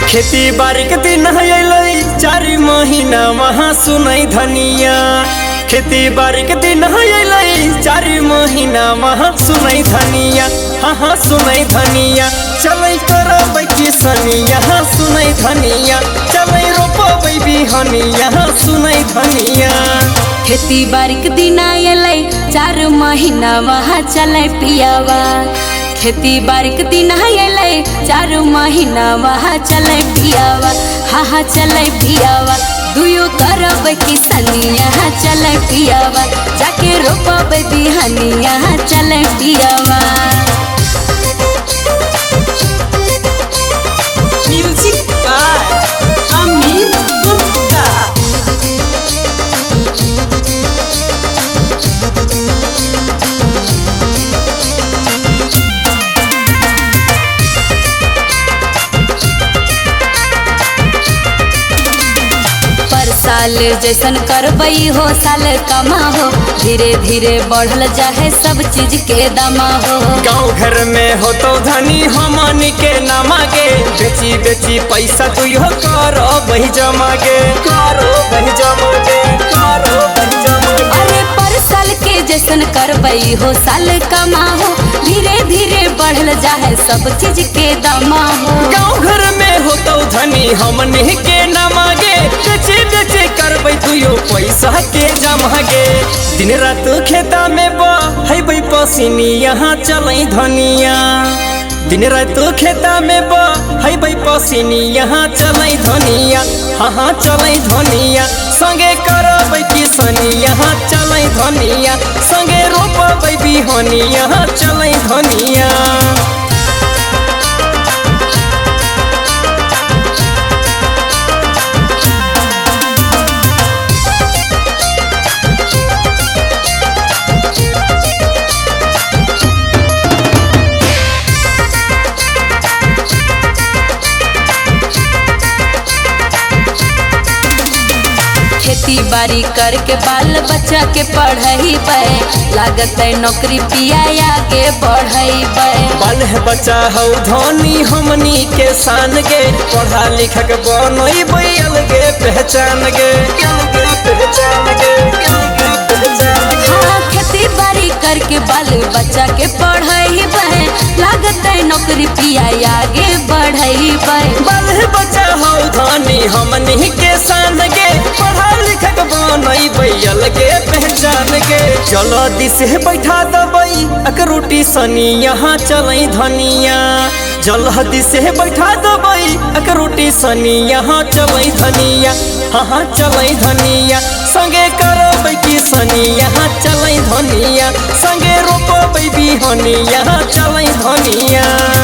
खेती बाड़ी के दिन अइलै 4 महीना वहाँ सुनै धनिया। खेती बाड़ी के दिन अइलै 4 महीना वहाँ सुनै धनिया। हाँ सुनै धनिया चलै करबै किसनिया। सुनै धनिया चलै रोपबै बिहनिया। सुनै धनिया खेती बाड़ी के दिन अइलै 4 महीना वहाँ चलै पियावा। खेती बाड़ी के दिन अइलै 4 महीना वहाँ चलै पियावा। हाँ चलै पियावा दुयो करबै किसनिया। चलै पियावा जाके रोपबै बिहनिया। चलै पियावा। Music by Amit Gupta. साल जैसन करबई हो साल कमा हो। धीरे धीरे बढ़ल जाए सब चीज के दामा हो। गाँव घर में हो तो धनी हमन के नामा गे। बेची बेची पैसा तू हो करो वही जमा गे। करो वही जमा गे। करो वही जमा गे। अरे पर साल के जैसन करबई हो साल कमा हो। धीरे धीरे बढ़ल जाए सब चीज के दामा हो। गाँव घर में हो तो धनी हमन के नामा गे। बेची बेची करबै तू पैसा के जमा गे। दिन रात खेता में बहबै पसीनी यहाँ चलै धनिया। दिन रात खेता में बहबै पसीनी यहाँ चलै धनिया। हाँ चलै धनिया संगे करबै किसनी। यहाँ चलै धनिया संगे रोपबै बिहनी। यहाँ चलै धनिया। खेती बाड़ी करके बाल बच्चा के पढ़ाई पे लागत है नौकरी पिया आगे बढ़ाई पे। बाल बच्चा हो धनी हमनी के शान गे। पढ़ा लिखा के बनैबै अलगे पहचान गे। अलगे पहचान गे। अलगे पहचान गे। हाँ खेती बाड़ी करके बाल बच्चा के पढ़ाई पे लागत है नौकरी पिया आगे बढ़ाई पे। बाल बच्चा हो धनी हमनी के शान गे। पढ़ा लिखा के बनैबै अलगे पहचान गे। चलो दिसे बैठा दबै अकरोटी सनी। यहाँ चलै धनिया जल्दी से बैठा दबै अकरोटी सनी। यहाँ चलै धनिया। हाँ चलै धनिया संगे करबै किसनी। यहाँ चलै धनिया संगे रोपबै बिहनी। यहाँ चलै धनिया।